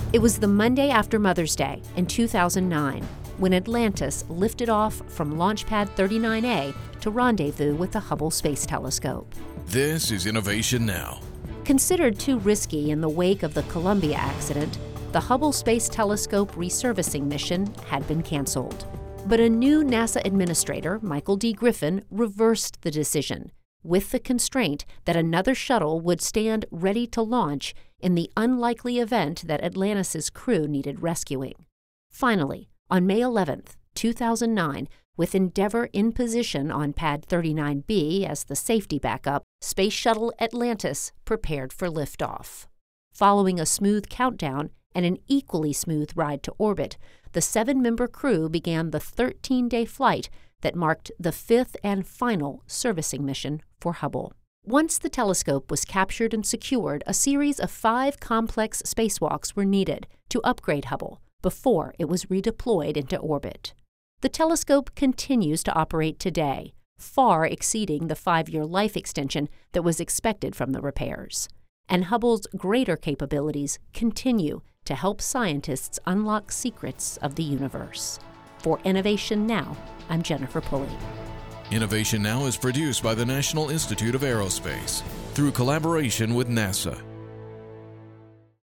It was the Monday after Mother's Day in 2009 when Atlantis lifted off from Launch Pad 39A to rendezvous with the Hubble Space Telescope. This is Innovation Now. Considered too risky in the wake of the Columbia accident, the Hubble Space Telescope resurfacing mission had been canceled. But a new NASA administrator, Michael D. Griffin, reversed the decision, with the constraint that another shuttle would stand ready to launch in the unlikely event that Atlantis' crew needed rescuing. Finally, on May 11, 2009, with Endeavour in position on Pad 39B as the safety backup, Space Shuttle Atlantis prepared for liftoff. Following a smooth countdown and an equally smooth ride to orbit, the 7-member crew began the 13-day flight that marked the 5th and final servicing mission for Hubble. Once the telescope was captured and secured, a series of 5 complex spacewalks were needed to upgrade Hubble before it was redeployed into orbit. The telescope continues to operate today, far exceeding the 5-year life extension that was expected from the repairs. And Hubble's greater capabilities continue to help scientists unlock secrets of the universe. For Innovation Now, I'm Jennifer Pulley. Innovation Now is produced by the National Institute of Aerospace through collaboration with NASA.